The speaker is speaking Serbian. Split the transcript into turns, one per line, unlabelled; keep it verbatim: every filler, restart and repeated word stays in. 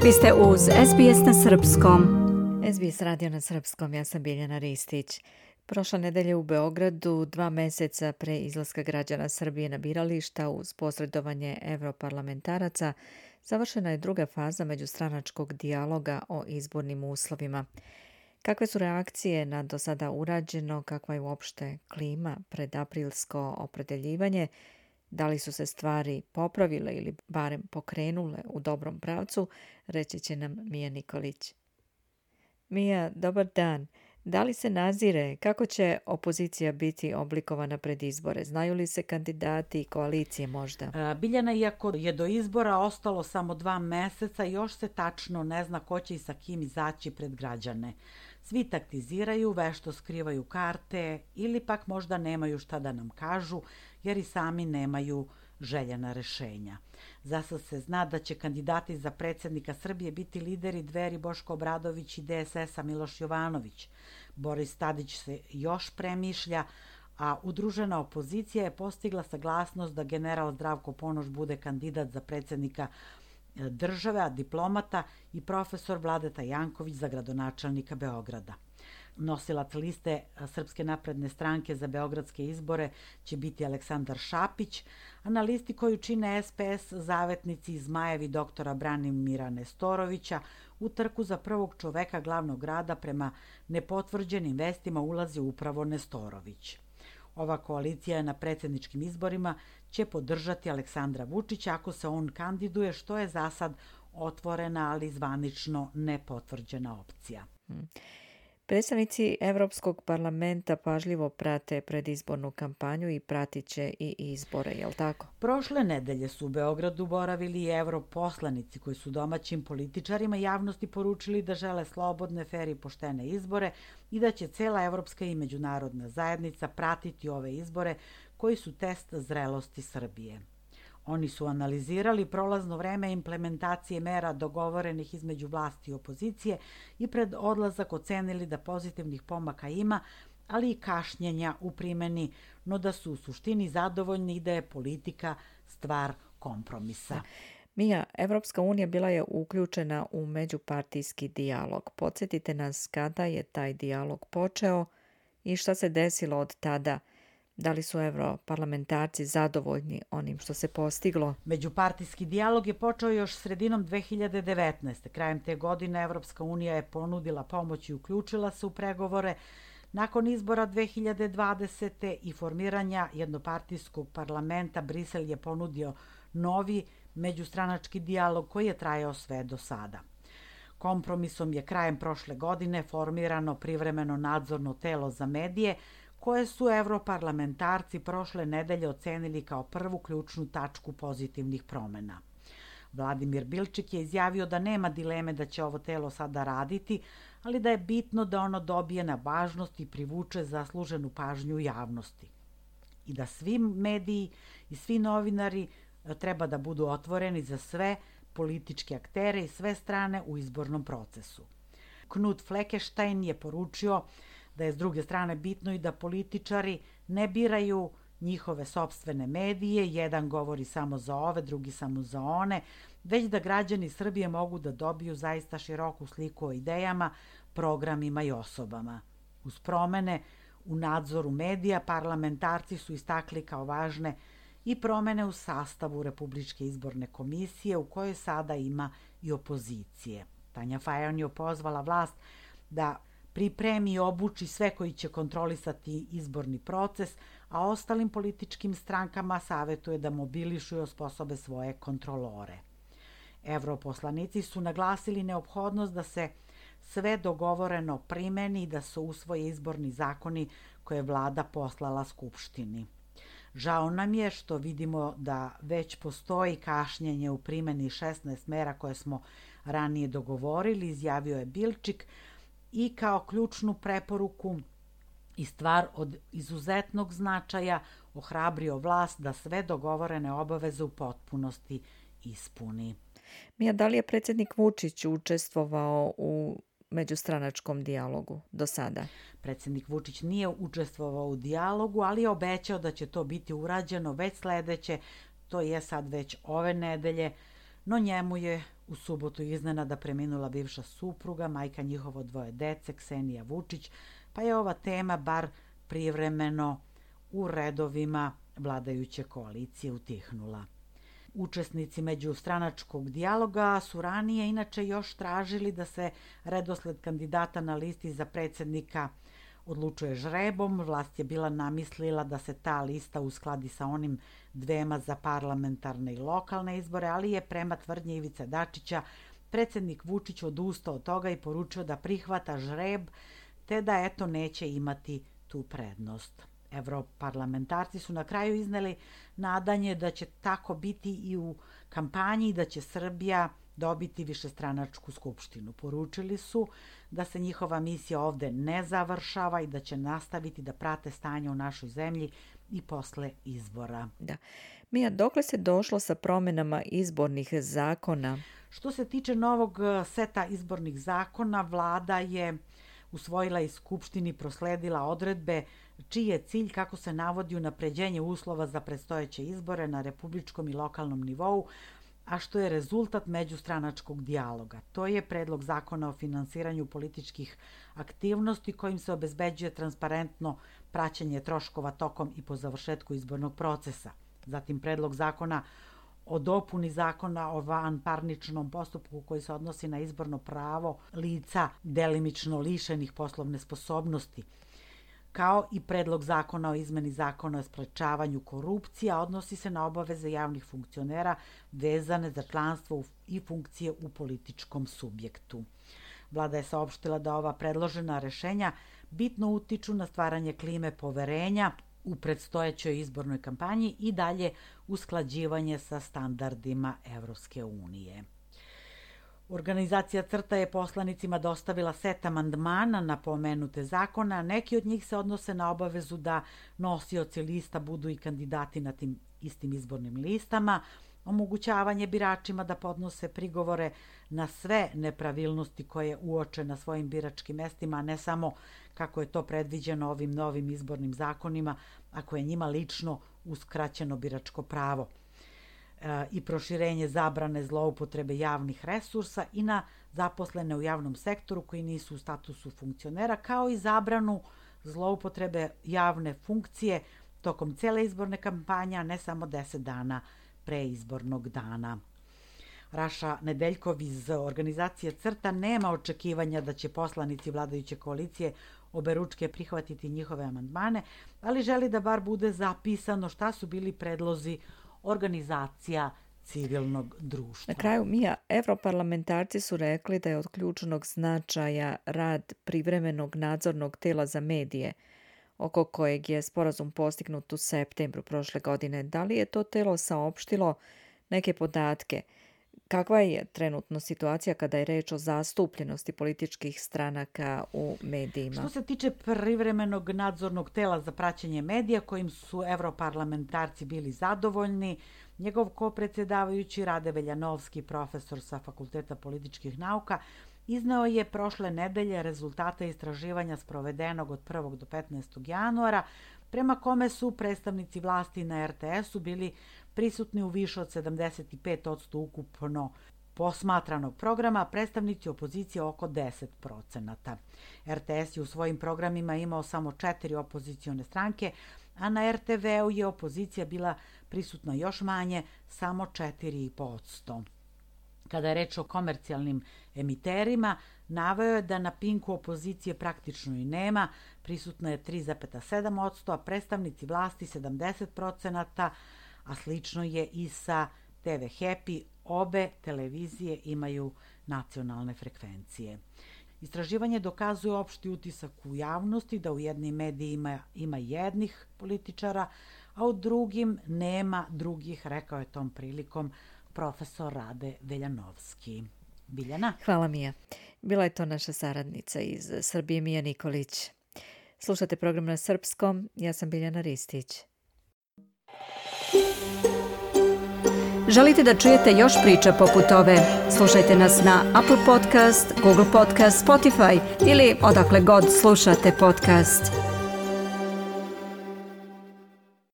Vi ste uz S B S na srpskom. S B S radio na srpskom, ja sam Biljana Ristić. Prošle nedelje u Beogradu, dva meseca pre izlaska građana Srbije na birališta uz posredovanje evroparlamentaraca, završena je druga faza međustranačkog dijaloga o izbornim uslovima. Kakve su reakcije na do sada urađeno, kakva je uopšte klima pred aprilsko opredeljivanje, da li su se stvari popravile ili barem pokrenule u dobrom pravcu, reći će nam Mija Nikolić. Mija, dobar dan. Da li se nazire kako će opozicija biti oblikovana pred izbore? Znaju li se kandidati i koalicije možda?
Biljana, iako je do izbora ostalo samo dva meseca, još se tačno ne zna ko će i sa kim izaći pred građane. Svi taktiziraju, vešto skrivaju karte ili pak možda nemaju šta da nam kažu, jer i sami nemaju željena rešenja. Zasad se zna da će kandidati za predsjednika Srbije biti lideri Dveri Boško Obradović i D S S-a Miloš Jovanović. Boris Tadić se još premišlja, a udružena opozicija je postigla saglasnost da general Zdravko Ponoš bude kandidat za predsjednika države, a diplomata i profesor Vladeta Janković za gradonačelnika Beograda. Nosilac liste Srpske napredne stranke za beogradske izbore će biti Aleksandar Šapić, a na listi koju čine S P S zavetnici i zmajevi doktora Branimira Nestorovića u trku za prvog čoveka glavnog grada prema nepotvrđenim vestima ulazi upravo Nestorović. Ova koalicija na predsjedničkim izborima će podržati Aleksandra Vučića ako se on kandiduje, što je za sad otvorena, ali zvanično nepotvrđena opcija.
Hmm. Predstavnici Evropskog parlamenta pažljivo prate predizbornu kampanju i pratit će i izbore, je li tako?
Prošle nedelje su u Beogradu boravili i europoslanici koji su domaćim političarima javnosti poručili da žele slobodne, fer i poštene izbore i da će cela evropska i međunarodna zajednica pratiti ove izbore koji su test zrelosti Srbije. Oni su analizirali prolazno vreme implementacije mera dogovorenih između vlasti i opozicije i pred odlazak ocenili da pozitivnih pomaka ima, ali i kašnjenja u primjeni, no da su u suštini zadovoljni i da je politika stvar kompromisa.
Mija, Evropska unija bila je uključena u međupartijski dijalog. Podsjetite nas kada je taj dijalog počeo i šta se desilo od tada. Da li su evroparlamentarci zadovoljni onim što se postiglo?
Međupartijski dijalog je počeo još sredinom dve hiljade devetnaeste. Krajem te godine Evropska unija je ponudila pomoć i uključila se u pregovore. Nakon izbora dve hiljade dvadesete i formiranja jednopartijskog parlamenta, Brisel je ponudio novi međustranački dijalog koji je trajao sve do sada. Kompromisom je krajem prošle godine formirano privremeno nadzorno telo za medije, koje su evroparlamentarci prošle nedelje ocenili kao prvu ključnu tačku pozitivnih promjena. Vladimir Bilčik je izjavio da nema dileme da će ovo telo sada raditi, ali da je bitno da ono dobije na važnosti i privuče zasluženu pažnju javnosti. I da svi mediji i svi novinari treba da budu otvoreni za sve političke aktere i sve strane u izbornom procesu. Knut Fleckenstein je poručio da je s druge strane bitno i da političari ne biraju njihove sopstvene medije, jedan govori samo za ove, drugi samo za one, već da građani Srbije mogu da dobiju zaista široku sliku o idejama, programima i osobama. Uz promene u nadzoru medija, parlamentarci su istakli kao važne i promene u sastavu Republičke izborne komisije, u kojoj sada ima i opozicije. Tanja Fajon je pozvala vlast da pripremi i obuči sve koji će kontrolisati izborni proces, a ostalim političkim strankama savetuje da mobilišu i osposobe svoje kontrolore. Evroposlanici su naglasili neophodnost da se sve dogovoreno primeni i da se usvoje izborni zakoni koje je vlada poslala Skupštini. Žao nam je što vidimo da već postoji kašnjenje u primjeni šesnaest mera koje smo ranije dogovorili, izjavio je Bilčik, i kao ključnu preporuku i stvar od izuzetnog značaja ohrabrio vlast da sve dogovorene obaveze u potpunosti ispuni.
Mija, da li je predsjednik Vučić učestvovao u međustranačkom dijalogu do sada?
Predsjednik Vučić nije učestvovao u dijalogu, ali je obećao da će to biti urađeno već sledeće, to je sad već ove nedelje, no njemu je U subotu iznenada preminula bivša supruga, majka njihovo dvoje dece, Ksenija Vučić, pa je ova tema bar privremeno u redovima vladajuće koalicije utihnula. Učesnici međustranačkog dijaloga su ranije inače još tražili da se redosled kandidata na listi za predsjednika odlučuje žrebom. Vlast je bila namislila da se ta lista uskladi sa onim dvema za parlamentarne i lokalne izbore, ali je prema tvrdnji Ivice Dačića predsjednik Vučić odustao od toga i poručio da prihvata žreb, te da eto neće imati tu prednost. Evroparlamentarci su na kraju izneli nadanje da će tako biti i u kampanji i da će Srbija dobiti višestranačku skupštinu. Poručili su da se njihova misija ovde ne završava i da će nastaviti da prate stanje u našoj zemlji i posle izbora.
Da. Mija, dokle se došlo sa promjenama izbornih zakona?
Što se tiče novog seta izbornih zakona, vlada je usvojila i Skupštini prosledila odredbe čiji je cilj, kako se navodi, unapređenje uslova za predstojeće izbore na republičkom i lokalnom nivou, a što je rezultat međustranačkog dijaloga. To je predlog zakona o finansiranju političkih aktivnosti kojim se obezbeđuje transparentno praćenje troškova tokom i po završetku izbornog procesa. Zatim predlog zakona o dopuni zakona o vanparničnom postupku koji se odnosi na izborno pravo lica delimično lišenih poslovne sposobnosti, kao i predlog zakona o izmeni zakona o sprečavanju korupcije, a odnosi se na obaveze javnih funkcionera vezane za članstvo i funkcije u političkom subjektu. Vlada je saopštila da ova predložena rešenja bitno utiču na stvaranje klime poverenja u predstojećoj izbornoj kampanji i dalje usklađivanje sa standardima Evropske unije. Organizacija CRTA je poslanicima dostavila set amandmana na pomenute zakona, a neki od njih se odnose na obavezu da nosioci lista budu i kandidati na tim istim izbornim listama, omogućavanje biračima da podnose prigovore na sve nepravilnosti koje uoče na svojim biračkim mestima, a ne samo kako je to predviđeno ovim novim izbornim zakonima, ako je njima lično uskraćeno biračko pravo, e, i proširenje zabrane zloupotrebe javnih resursa i na zaposlene u javnom sektoru koji nisu u statusu funkcionera, kao i zabranu zloupotrebe javne funkcije tokom cele izborne kampanje, a ne samo deset dana pre izbornog dana. Raša Nedeljkov iz organizacije CRTA nema očekivanja da će poslanici vladajuće koalicije oberučke prihvatiti njihove amandmane, ali želi da bar bude zapisano šta su bili predlozi organizacija civilnog društva.
Na kraju, Mija, evroparlamentarci su rekli da je od ključnog značaja rad privremenog nadzornog tela za medije, oko kojeg je sporazum postignut u septembru prošle godine. Da li je to telo saopštilo neke podatke? Kakva je trenutno situacija kada je reč o zastupljenosti političkih stranaka u medijima?
Što se tiče privremenog nadzornog tela za praćenje medija, kojim su evroparlamentarci bili zadovoljni, njegov kopredsjedavajući Rade Veljanovski, profesor sa Fakulteta političkih nauka, izneo je prošle nedelje rezultate istraživanja sprovedenog od prvog do petnaestog januara, prema kome su predstavnici vlasti na er te esu bili prisutni u više od sedamdeset pet posto ukupno posmatranog programa, a predstavnici opozicije oko deset procenata. er te es je u svojim programima imao samo četiri opozicione stranke, a na er te veu je opozicija bila prisutna još manje, samo četiri posto. Kada je reč o komercijalnim emiterima, naveo je da na Pinku opozicije praktično i nema, prisutna je tri zarez sedam posto, a predstavnici vlasti sedamdeset procenata, a slično je i sa te ve Happy, obe televizije imaju nacionalne frekvencije. Istraživanje dokazuje opšti utisak u javnosti da u jednim medijima ima jednih političara, a u drugim nema drugih, rekao je tom prilikom profesor Rade Veljanovski. Biljana?
Hvala, Mija. Bila je to naša saradnica iz Srbije, Mija Nikolić. Slušate program na srpskom, ja sam Biljana Ristić.
Želite da čujete još priča poput ove? Slušajte nas na Apple Podcast, Google Podcast, Spotify ili odakle god slušate podcast.